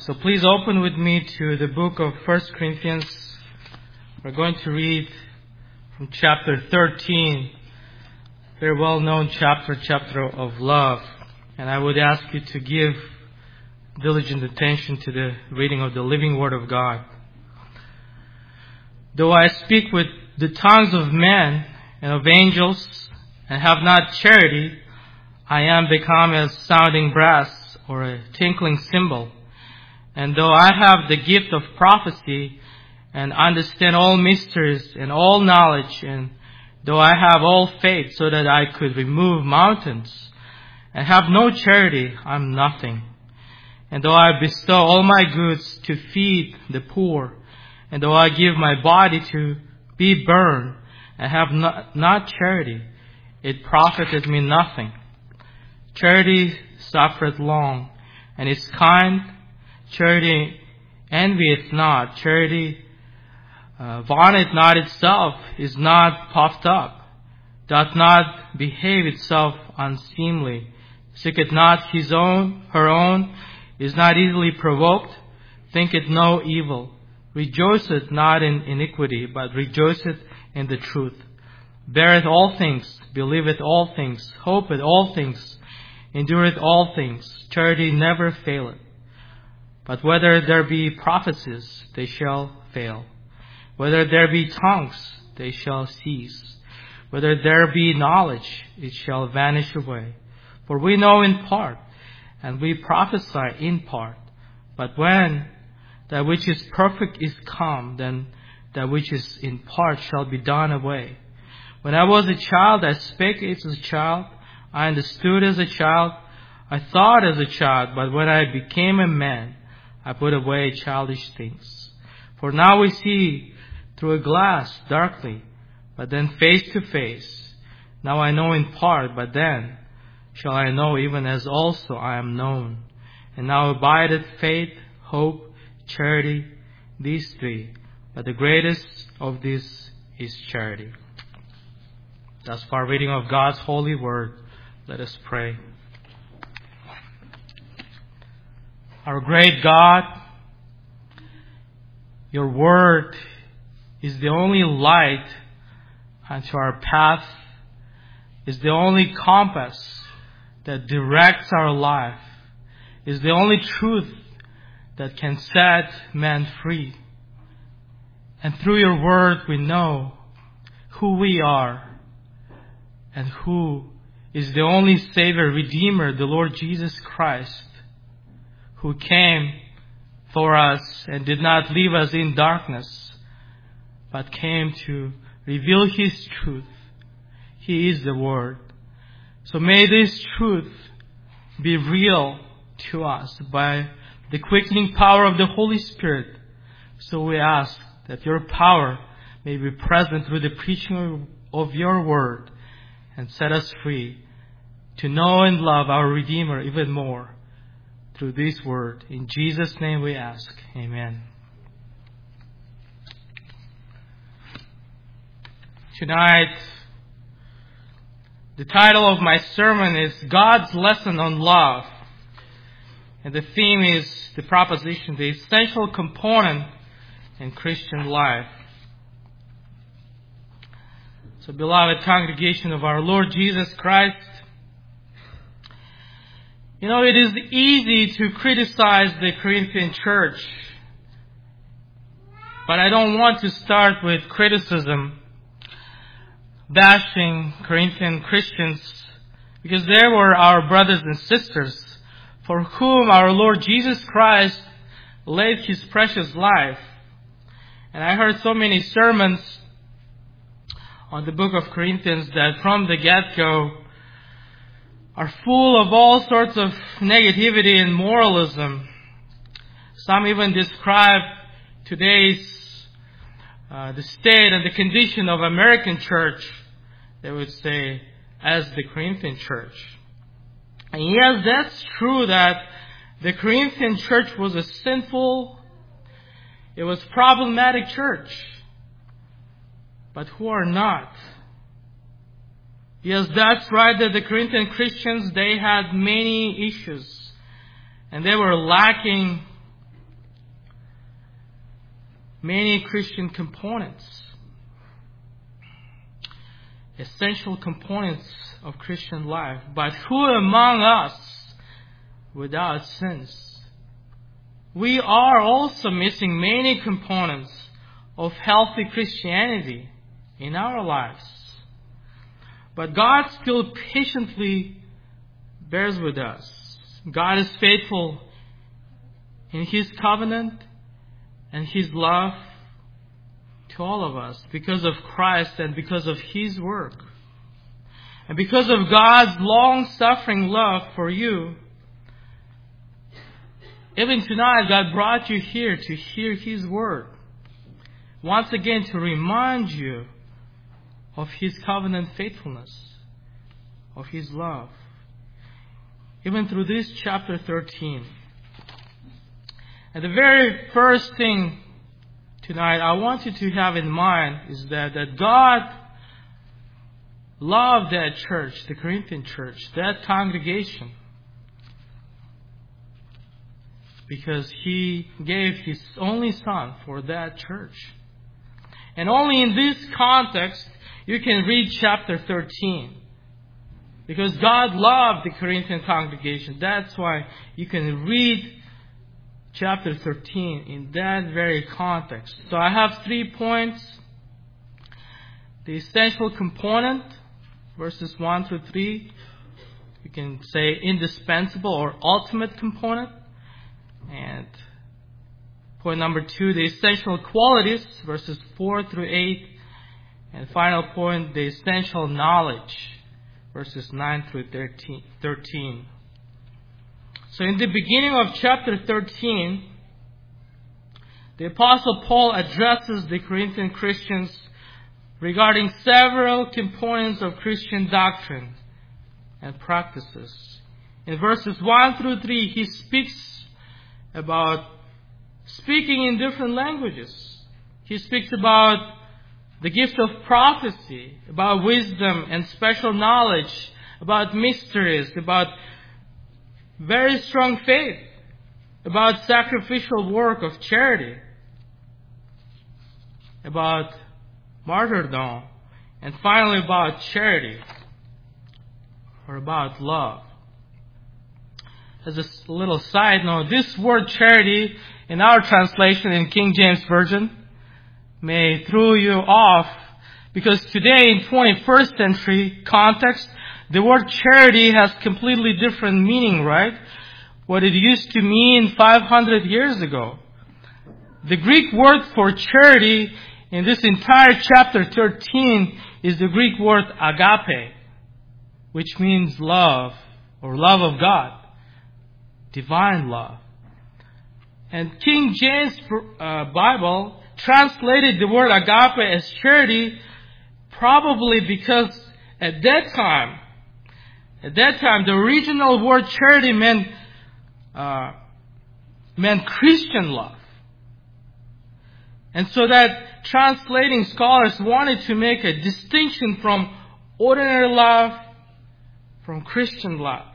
So please open with me to the book of 1 Corinthians. We're going to read from chapter 13, very well-known chapter of love. And I would ask you to give diligent attention to the reading of the living Word of God. Though I speak with the tongues of men and of angels and have not charity, I am become as sounding brass or a tinkling cymbal. And though I have the gift of prophecy and understand all mysteries and all knowledge, and though I have all faith so that I could remove mountains, and have no charity, I am nothing. And though I bestow all my goods to feed the poor, and though I give my body to be burned, and have not charity, it profiteth me nothing. Charity suffereth long, and is kind. Charity envieth not. Charity vaunteth not itself, is not puffed up, doth not behave itself unseemly, seeketh not her own, is not easily provoked, thinketh no evil, rejoiceth not in iniquity, but rejoiceth in the truth, beareth all things, believeth all things, hopeth all things, endureth all things. Charity never faileth. But whether there be prophecies, they shall fail. Whether there be tongues, they shall cease. Whether there be knowledge, it shall vanish away. For we know in part, and we prophesy in part. But when that which is perfect is come, then that which is in part shall be done away. When I was a child, I spake as a child, I understood as a child, I thought as a child, but when I became a man, I put away childish things. For now we see through a glass darkly, but then face to face. Now I know in part, but then shall I know even as also I am known. And now abideth faith, hope, charity, these three. But the greatest of these is charity. Thus far, reading of God's holy word. Let us pray. Our great God, your word is the only light unto our path, is the only compass that directs our life, is the only truth that can set man free. And through your word we know who we are and who is the only Savior, Redeemer, the Lord Jesus Christ, who came for us and did not leave us in darkness, but came to reveal His truth. He is the Word. So may this truth be real to us by the quickening power of the Holy Spirit. So we ask that your power may be present through the preaching of your Word and set us free to know and love our Redeemer even more through this word. In Jesus' name we ask. Amen. Tonight, the title of my sermon is God's Lesson on Love. And the theme is the proposition, the essential component in Christian life. So, beloved congregation of our Lord Jesus Christ, you know, it is easy to criticize the Corinthian church, but I don't want to start with criticism, bashing Corinthian Christians, because they were our brothers and sisters for whom our Lord Jesus Christ laid His precious life. And I heard so many sermons on the book of Corinthians that from the get-go are full of all sorts of negativity and moralism. Some even describe today's the state and the condition of American church, they would say, as the Corinthian church. And yes, that's true that the Corinthian church was a sinful, it was problematic church. But who are not? Yes, that's right, that the Corinthian Christians, they had many issues. And they were lacking many Christian components, essential components of Christian life. But who among us without sins? We are also missing many components of healthy Christianity in our lives. But God still patiently bears with us. God is faithful in His covenant and His love to all of us because of Christ and because of His work. And because of God's long-suffering love for you, even tonight God brought you here to hear His word. Once again to remind you of His covenant faithfulness, of His love. Even through this chapter 13. And the very first thing tonight I want you to have in mind is that God loved that church, the Corinthian church, that congregation, because He gave His only Son for that church. And only in this context you can read chapter 13. Because God loved the Corinthian congregation. That's why you can read chapter 13 in that very context. So I have 3 points. The essential component, verses 1 through 3. You can say indispensable or ultimate component. And point number 2, the essential qualities, verses 4 through 8. And final point, the essential knowledge, verses 9 through 13. So in the beginning of chapter 13, the Apostle Paul addresses the Corinthian Christians regarding several components of Christian doctrine and practices. In verses 1 through 3, he speaks about speaking in different languages. He speaks about the gift of prophecy, about wisdom and special knowledge, about mysteries, about very strong faith, about sacrificial work of charity, about martyrdom, and finally about charity, or about love. As a little side note, this word charity in our translation in King James Version may throw you off, because today in 21st century context, the word charity has completely different meaning, right? What it used to mean 500 years ago. The Greek word for charity in this entire chapter 13 is the Greek word agape, which means love or love of God, divine love. And King James Bible translated the word agape as charity, probably because at that time, the original word charity meant Christian love. And so that translating scholars wanted to make a distinction from ordinary love from Christian love.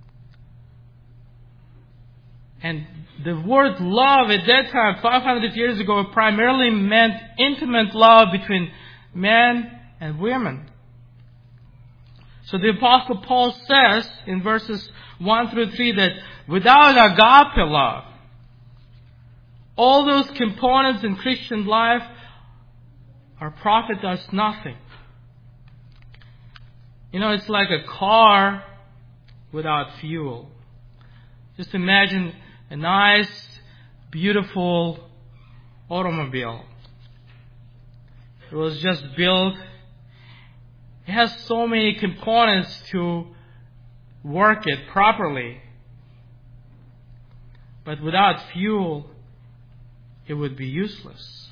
And the word love at that time, 500 years ago, primarily meant intimate love between men and women. So the Apostle Paul says in verses 1 through 3 that without agape love, all those components in Christian life are profit us nothing. You know, it's like a car without fuel. Just imagine a nice, beautiful automobile. It was just built. It has so many components to work it properly. But without fuel, it would be useless.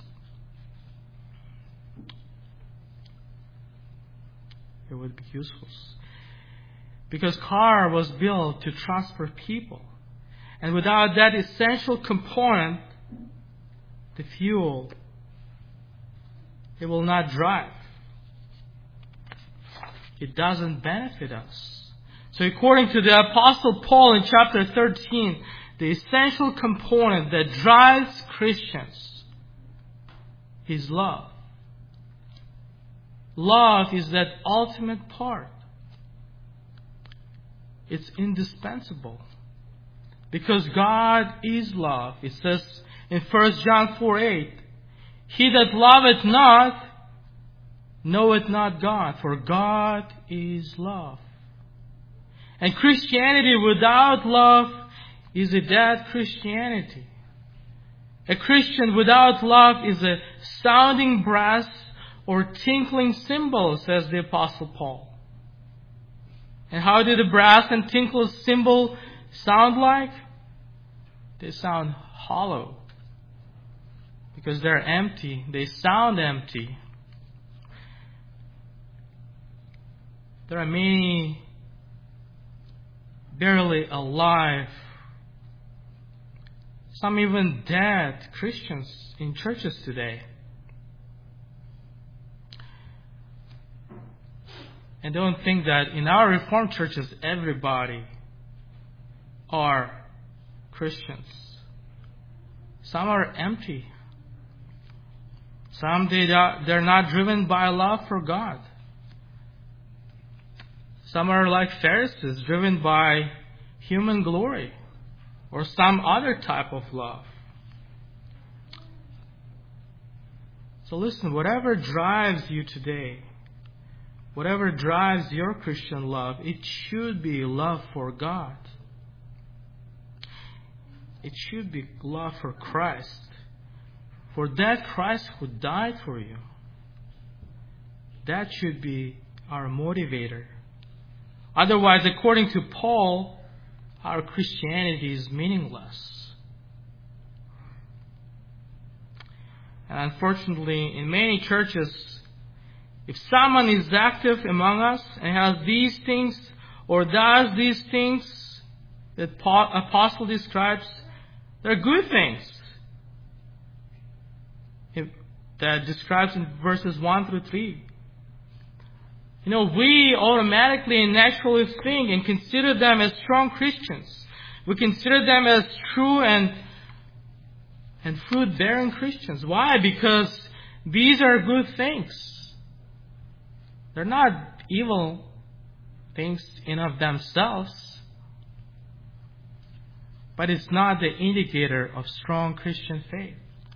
It would be useless. Because car was built to transport people. And without that essential component, the fuel, it will not drive. It doesn't benefit us. So according to the Apostle Paul in chapter 13, the essential component that drives Christians is love. Love is that ultimate part. It's indispensable. Because God is love. It says in 1 John 4:8, He that loveth not, knoweth not God, for God is love. And Christianity without love is a dead Christianity. A Christian without love is a sounding brass or tinkling cymbal, says the Apostle Paul. And how do the brass and tinkle cymbal sound like? They sound hollow. Because they're empty. They sound empty. There are many barely alive, some even dead Christians in churches today. And don't think that in our Reformed churches everybody are Christians. Some are empty. Some they're not driven by love for God. Some are like Pharisees, driven by human glory or some other type of love. So listen, whatever drives you today, whatever drives your Christian love, it should be love for God. It should be love for Christ. For that Christ who died for you. That should be our motivator. Otherwise, according to Paul, our Christianity is meaningless. And unfortunately, in many churches, if someone is active among us and has these things or does these things that Apostle describes, they're good things. That describes in verses 1 through 3. We automatically and naturally think and consider them as strong Christians. We consider them as true and fruit-bearing Christians. Why? Because these are good things. They're not evil things in of themselves. But it's not the indicator of strong Christian faith.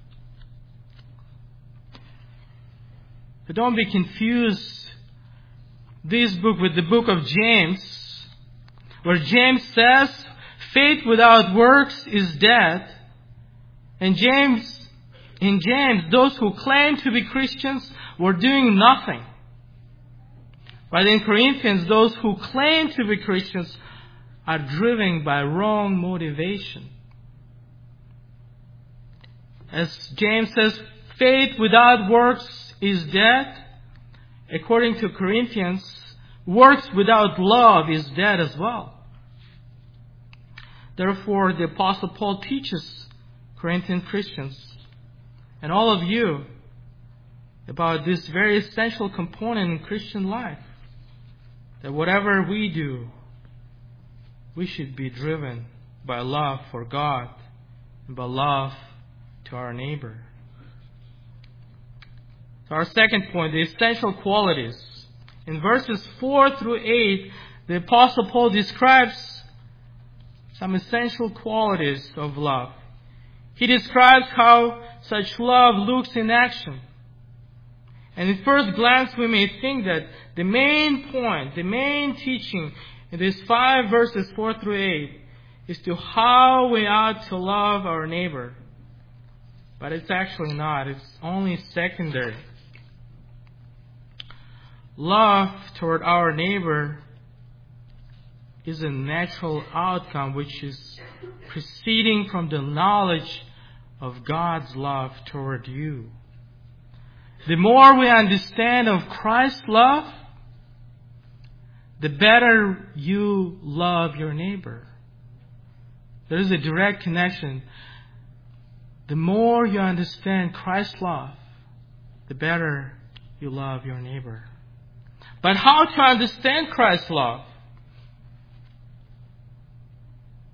But don't be confused this book with the book of James, where James says faith without works is dead. And in James, those who claim to be Christians were doing nothing. But in Corinthians, those who claim to be Christians are driven by wrong motivation. As James says, faith without works is dead. According to Corinthians, works without love is dead as well. Therefore, the Apostle Paul teaches Corinthian Christians and all of you about this very essential component in Christian life. That whatever we do, we should be driven by love for God and by love to our neighbor. So our second point, the essential qualities. In verses 4 through 8, the Apostle Paul describes some essential qualities of love. He describes how such love looks in action. And at first glance, we may think that the main point, the main teaching in these 5 verses 4 through 8 is to how we ought to love our neighbor. But it's actually not. It's only secondary. Love toward our neighbor is a natural outcome which is proceeding from the knowledge of God's love toward you. The more we understand of Christ's love, the better you love your neighbor. There is a direct connection. The more you understand Christ's love, the better you love your neighbor. But how to understand Christ's love?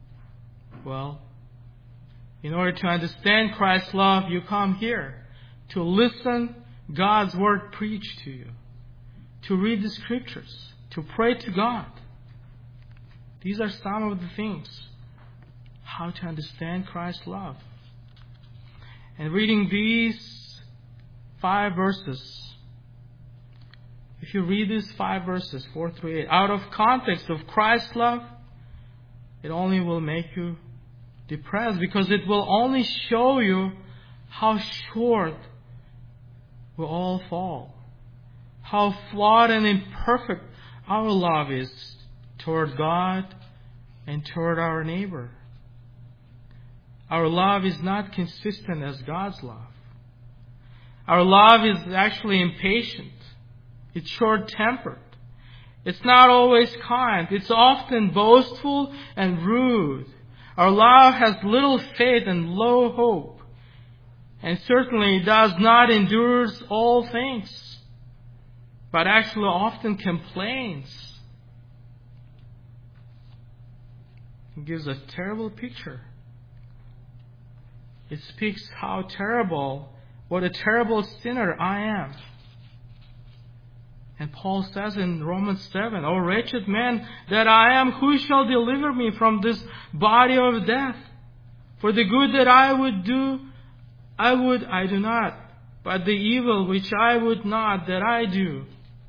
Well, in order to understand Christ's love, you come here to listen God's word preached to you, to read the scriptures, to pray to God. These are some of the things how to understand Christ's love. And reading these 5 verses, if you read these 5 verses, 4 through 8, out of context of Christ's love, it only will make you depressed, because it will only show you how short we all fall, how flawed and imperfect our love is toward God and toward our neighbor. Our love is not consistent as God's love. Our love is actually impatient. It's short-tempered. It's not always kind. It's often boastful and rude. Our love has little faith and low hope, and certainly does not endure all things, but actually often complains. It gives a terrible picture. It speaks how terrible, what a terrible sinner I am. And Paul says in Romans 7, "O wretched man that I am, who shall deliver me from this body of death? For the good that I would do, I do not, but the evil which I would not, that I do."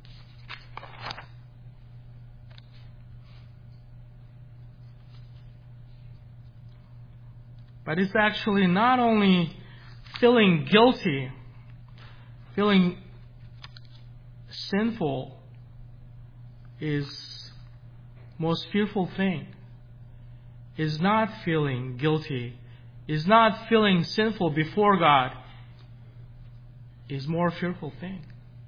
But it's actually not only feeling guilty, feeling sinful is most fearful thing. Is not feeling guilty, is not feeling sinful before God, is more fearful thing.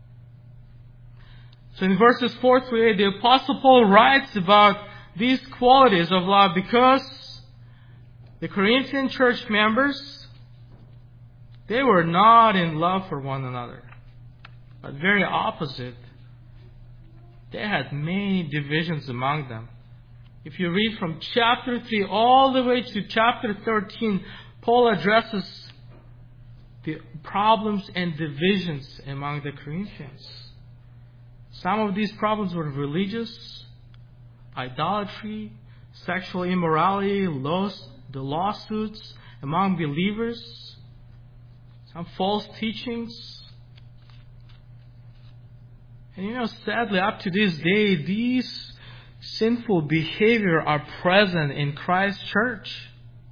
So in verses 4 through 8, the Apostle Paul writes about these qualities of love because the Corinthian church members, they were not in love for one another, but very opposite. They had many divisions among them. If you read from chapter 3 all the way to chapter 13, Paul addresses the problems and divisions among the Corinthians. Some of these problems were religious, idolatry, sexual immorality, the lawsuits among believers, some false teachings. And sadly, up to this day, these sinful behavior are present in Christ's church.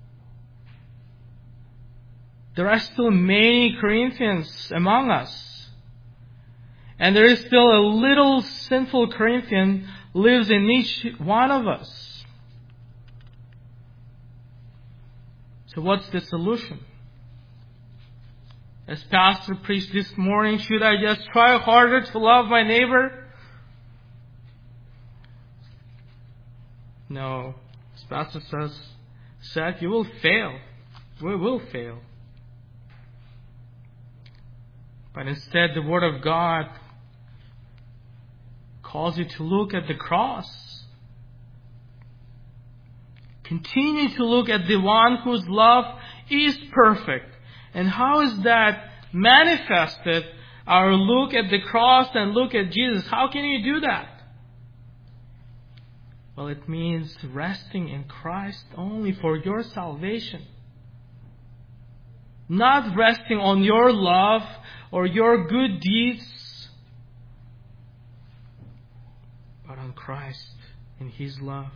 There are still many Corinthians among us. And there is still a little sinful Corinthian lives in each one of us. So what's the solution? As Pastor preached this morning, should I just try harder to love my neighbor? No. As Pastor said, you will fail. We will fail. But instead, the Word of God calls you to look at the cross. Continue to look at the one whose love is perfect. And how is that manifested? Our look at the cross and look at Jesus. How can you do that? Well, it means resting in Christ only for your salvation. Not resting on your love or your good deeds, but on Christ and His love.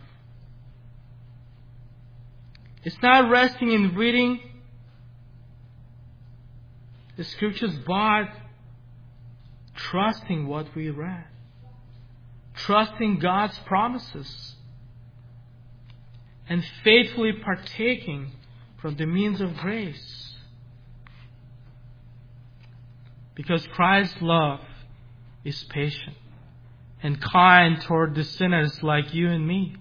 It's not resting in reading the Scriptures, but trusting what we read. Trusting God's promises. And faithfully partaking from the means of grace. Because Christ's love is patient and kind toward the sinners like you and me.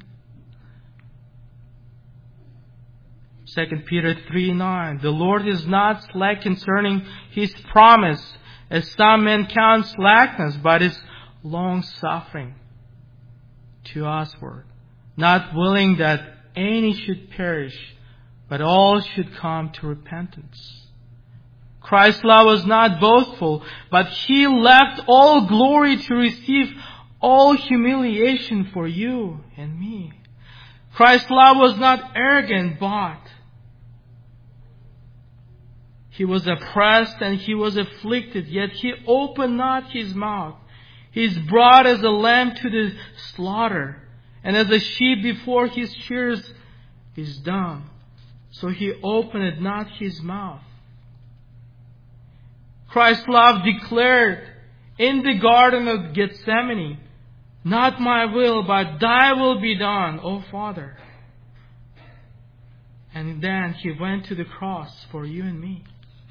2 Peter 3:9, the Lord is not slack concerning His promise, as some men count slackness, but is long-suffering to usward, not willing that any should perish, but all should come to repentance. Christ's love was not boastful, but He left all glory to receive all humiliation for you and me. Christ's love was not arrogant, but He was oppressed and He was afflicted, yet He opened not His mouth. He is brought as a lamb to the slaughter, and as a sheep before his shears is dumb, so He opened not His mouth. Christ's love declared in the Garden of Gethsemane, not my will, but Thy will be done, O Father. And then He went to the cross for you and me.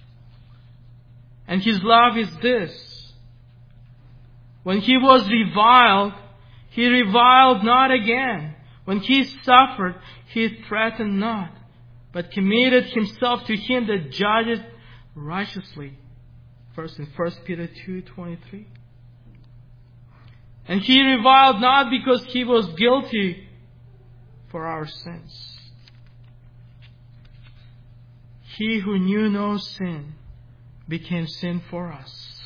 And His love is this: when He was reviled, He reviled not again. When He suffered, He threatened not, but committed Himself to Him that judgeth righteously. First in 1 Peter 2:23. And He reviled not because He was guilty for our sins. He who knew no sin became sin for us.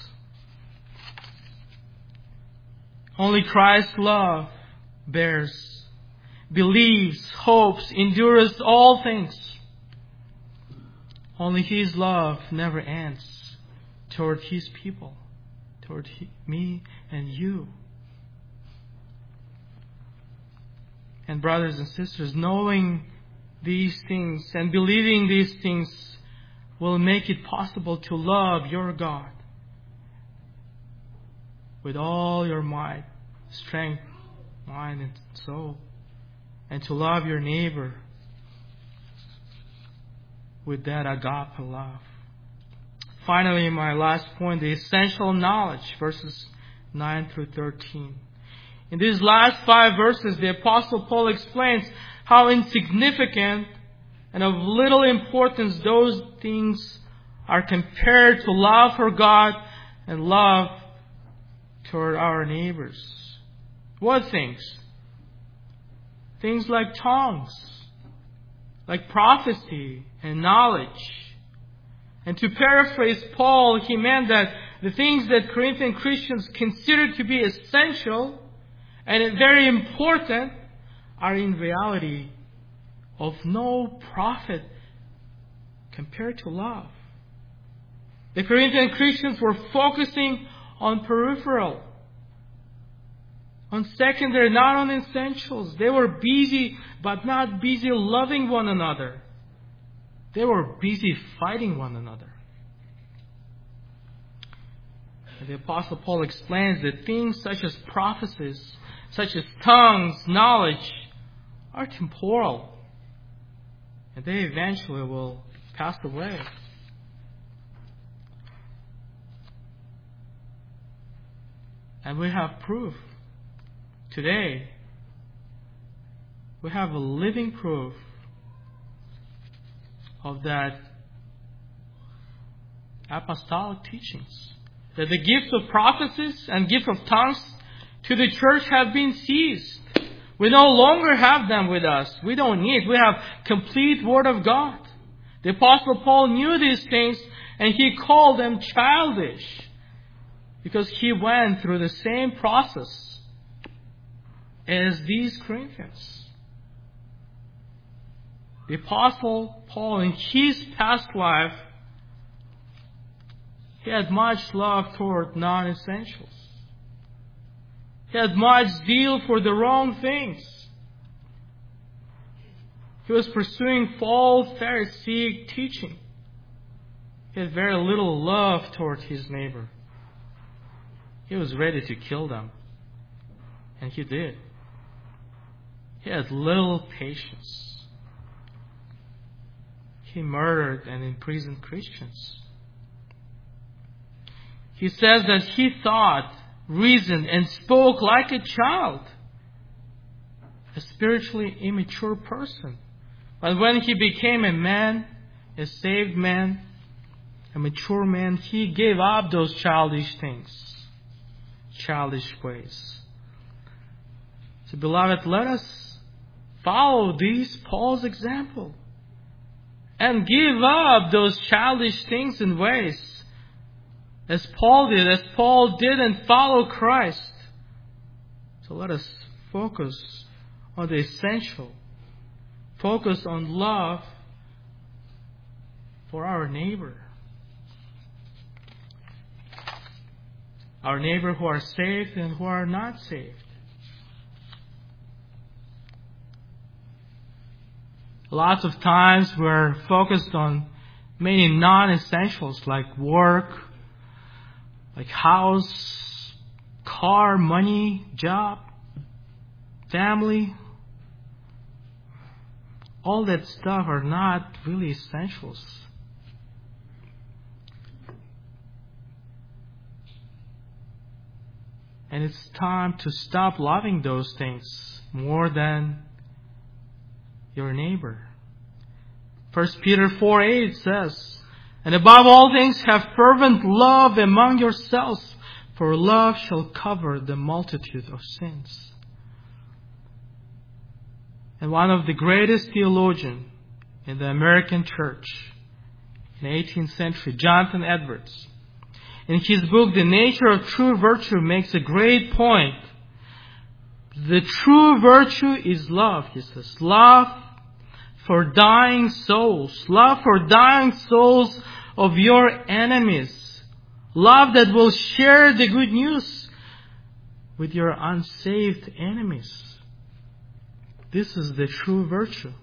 Only Christ's love bears, believes, hopes, endures all things. Only His love never ends toward His people, toward me and you. And brothers and sisters, knowing these things and believing these things will make it possible to love your God with all your might, strength, mind, and soul, and to love your neighbor with that agape love. Finally, my last point, the essential knowledge, verses 9 through 13. In these last 5 verses, the Apostle Paul explains how insignificant and of little importance those things are compared to love for God and love toward our neighbors. What things? Things like tongues, like prophecy and knowledge. And to paraphrase Paul, he meant that the things that Corinthian Christians consider to be essential and very important are in reality of no profit compared to love. The Corinthian Christians were focusing on peripheral, on secondary, not on essentials. They were busy, but not busy loving one another. They were busy fighting one another. And the Apostle Paul explains that things such as prophecies, such as tongues, knowledge, are temporal. And they eventually will pass away. And we have proof. Today, we have a living proof of that apostolic teachings. That the gift of prophecies and gift of tongues to the church have been seized. We no longer have them with us. We don't need. We have complete Word of God. The Apostle Paul knew these things and he called them childish because he went through the same process as these Corinthians. The Apostle Paul, in his past life, he had much love toward non-essentials. He had much zeal for the wrong things. He was pursuing false Pharisaic teaching. He had very little love toward his neighbor. He was ready to kill them. And he did. He had little patience. He murdered and imprisoned Christians. He says that he thought, reasoned, and spoke like a child, a spiritually immature person. But when he became a man, a saved man, a mature man, he gave up those childish things, childish ways. So, beloved, let us follow Paul's example and give up those childish things and ways. As Paul did, as Paul didn't follow Christ. So let us focus on the essential. Focus on love for our neighbor. Our neighbor who are saved and who are not saved. Lots of times we're focused on many non-essentials like work, like house, car, money, job, family. All that stuff are not really essentials. And it's time to stop loving those things more than your neighbor. 1 Peter 4:8 says, "And above all things have fervent love among yourselves, for love shall cover the multitude of sins." And one of the greatest theologians in the American church in the 18th century, Jonathan Edwards, in his book, The Nature of True Virtue, makes a great point. The true virtue is love, he says. Love for dying souls. Love for dying souls of your enemies. Love that will share the good news with your unsaved enemies. This is the true virtue.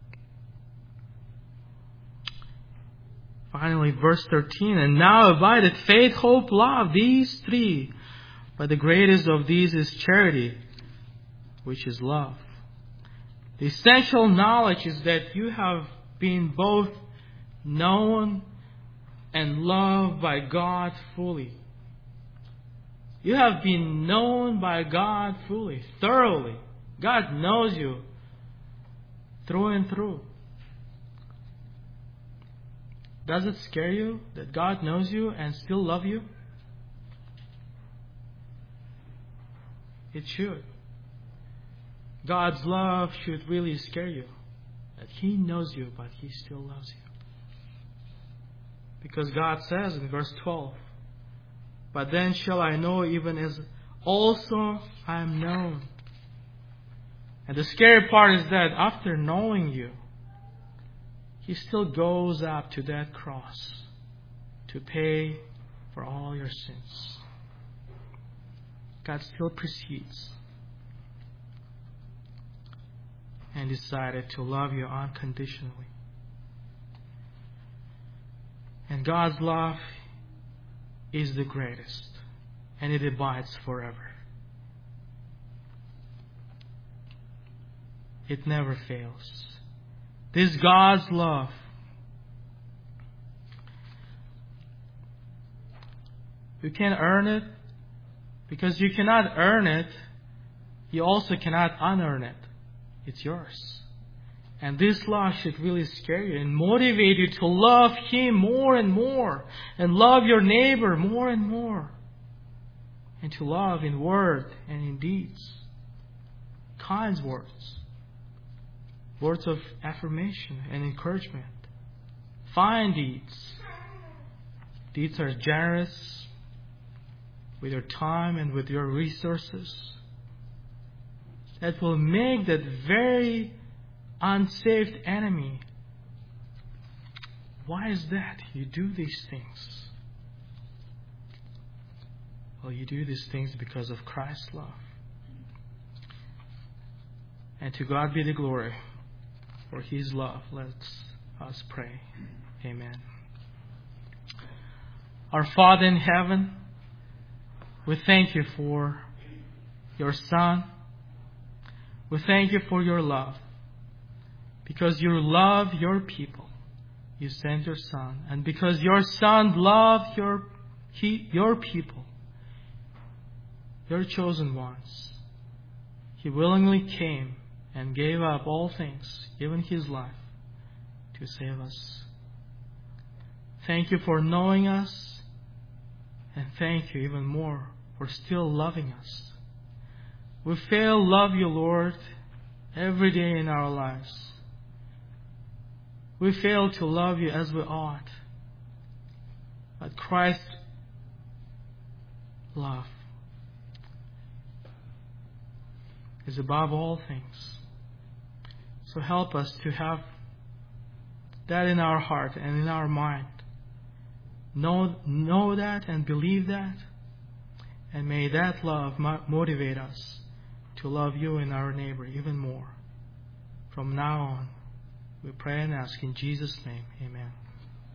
Finally, verse 13, "And now abideth faith, hope, love, these three. But the greatest of these is charity, which is love." The essential knowledge is that you have been both known and loved by God fully. You have been known by God fully, thoroughly. God knows you through and through. Does it scare you that God knows you and still loves you? It should. God's love should really scare you. That He knows you, but He still loves you. Because God says in verse 12, "But then shall I know even as also I am known." And the scary part is that after knowing you, He still goes up to that cross to pay for all your sins. God still proceeds and decided to love you unconditionally. And God's love is the greatest, and it abides forever. It never fails. This God's love you can't earn it, because you cannot earn it. You also cannot unearn it. It's yours. And this love should really scare you and motivate you to love Him more and more, and love your neighbor more and more, and to love in word and in deeds. Kind words. Words of affirmation and encouragement. Fine deeds. Deeds are generous with your time and with your resources. That will make that very unsaved enemy. Why is that? You do these things. Well, you do these things because of Christ's love. And to God be the glory for His love. Let us pray. Amen. Our Father in heaven, we thank You for Your Son. We thank You for Your love. Because You love Your people, You sent Your Son. And because Your Son loved Your people, Your chosen ones, He willingly came and gave up all things, even His life, to save us. Thank You for knowing us, and thank You even more for still loving us. We fail to love You, Lord, every day in our lives. We fail to love you as we ought. But Christ's love is above all things. So help us to have that in our heart and in our mind. Know that and believe that. And may that love motivate us to love you and our neighbor even more. From now on, we pray and ask in Jesus' name. Amen.